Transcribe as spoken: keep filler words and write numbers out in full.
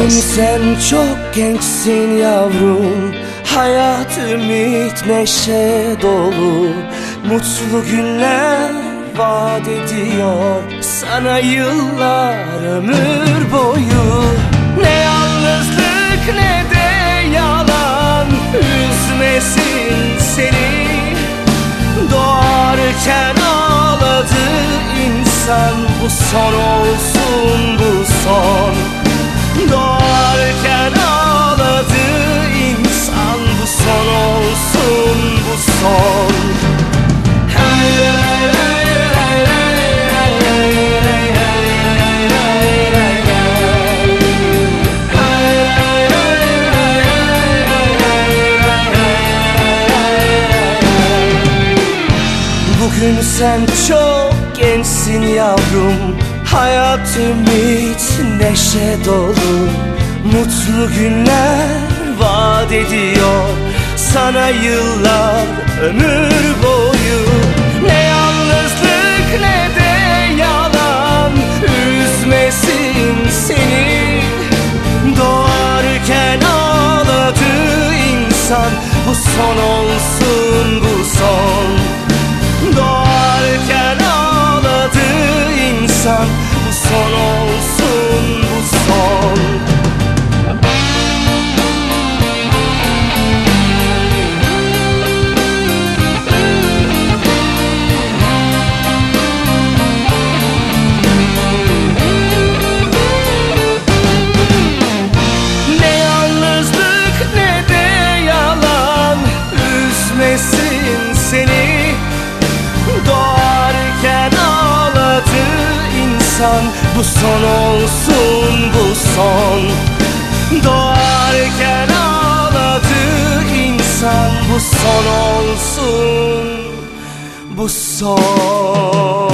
Sen çok gençsin yavrum, hayat ümit neşe dolu, mutlu günler vaat ediyor sana yıllar ömür boyu. Ne yalnızlık ne de yalan üzmesin seni, doğarken ağladı insan, bu son olsun bu son. Doğarken ağladı insan, bu son olsun bu son. Bugün sen çok gençsin yavrum, hayat ümit neşe dolu, mutlu günler vaat ediyor sana yıllar ömür boyu. Ne yalnızlık ne de yalan üzmesin seni, doğarken ağladı insan, bu son olsun bu son. Doğarken ağladı insan, bu son olsun bu son. Ne yalnızlık ne de yalan üzmesin seni, doğarken ağladı insan, bu son olsun bu son. Doğarken ağladı insan, bu son olsun bu son.